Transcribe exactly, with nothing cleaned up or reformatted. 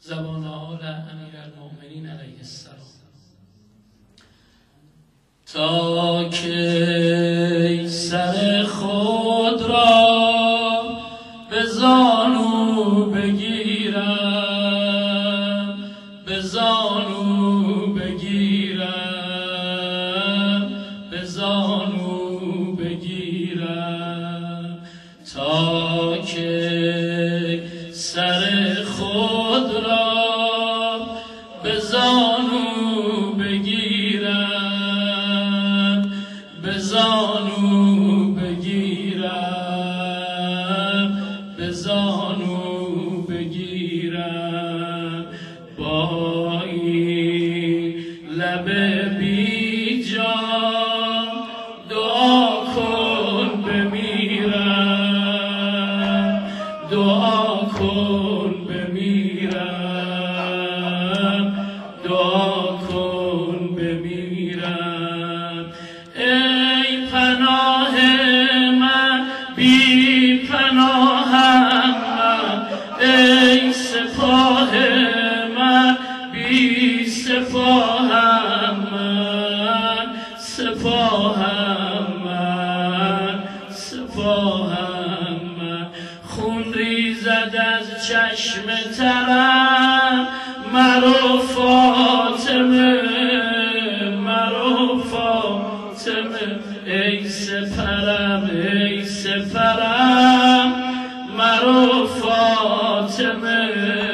زبان آل امیرالمؤمنین علیه السلام. تا که سر خود را به زانو بگیرم، به زانو بگیرم، به زانو بگیرم، تا که سر خود را به زانو بگیرم، به زانو بگیرم، به زانو بگیرم، با این لب بی جان دعا کن بمیرم، دعا کن بمیرم، دعا کن بمیرم. ای پناه من بی پناهم من، ای سپاه من بی سپاهم من، سپاهم من، سپاهم من. خون ریزد از چشم ترم مرو فاطمه، مرو فاطمه. ای سپرم، ای سپرم مرو فاطمه.